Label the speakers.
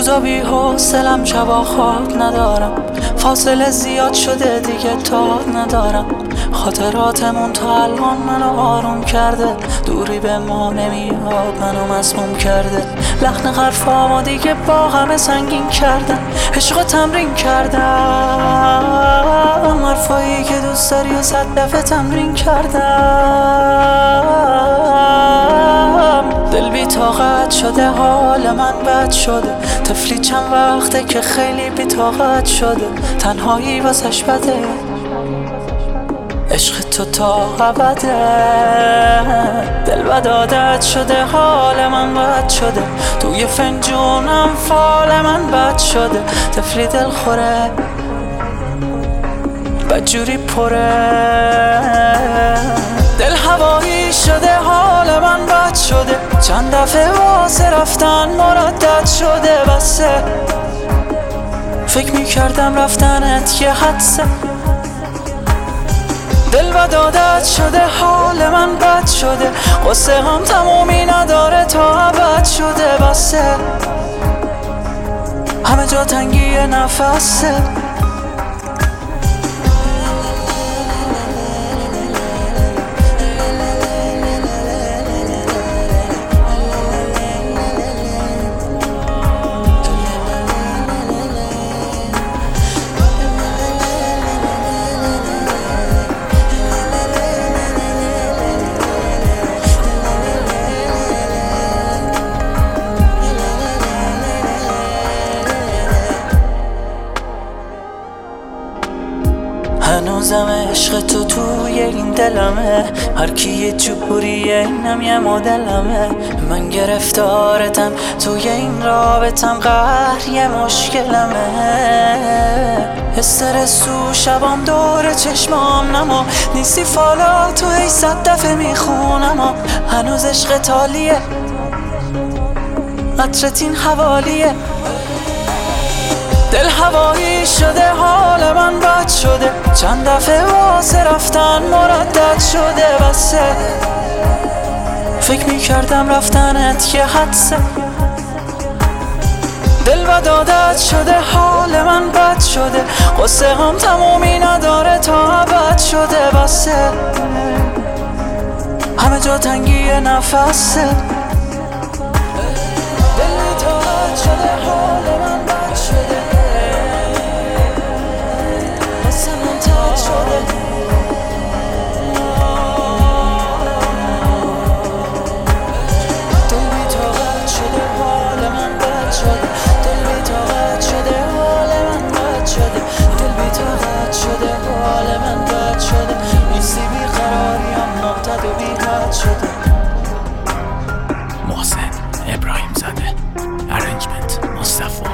Speaker 1: روزا بی حوصلم، شبا خواب ندارم، فاصله زیاد شده دیگه تاب ندارم. خاطراتمون تا الان منو آروم کرده، دوری به ما نمیاد منو مسموم کرده. لحن حرفامو دیگه با همه سنگین کردم، عشق تمرین کردم، حرفایی که دوست داری و 100 دفعه تمرین کردم. دل بی طاقت شده، حال من بد شده، طفلی چند وقته که خیلی بی طاقت شده. تنهایی واسش بده، عشق تو تا ابده. دل بد عادت شده، حال من بد شده، توی فنجونم فال من بد شده. طفلی دل خوره، بدجوری پره، دل هوایی شده، حال من بد شده. چند دفعه واسه رفتن مردد شده، بسه فکر میکردم رفتنت یه حدسه. دل بد عادت شده، حال من بد شده، قصه هم تمومی نداره تا ابد شده. بسه همه جا تنگی نفسه. هنوزم عشق تو توی این دلمه، هر کی یه جوریه اینم یه مدلمه. من گرفتارتم توی این رابطم، قهر یه مشکلمه. استرس تو شبام دور چشمام نما، نیستی فالا تو هی 100 دفعه میخونم. هنوز عشق تالیه، عطرت این حوالیه. دل هوایی شده، حال من بد شده، چند دفعه واسه رفتن مردد شده. بسه فکر میکردم رفتنت یه حدسه. دل بد عادت شده، حال من بد شده، قصه هم تمومی نداره تا ابد شده. بسه همه جا تنگی نفسه. دل بی طاقت شده، حال من بد شده،
Speaker 2: محسن ابراهیم زاده، ارنجمنت مصطفی.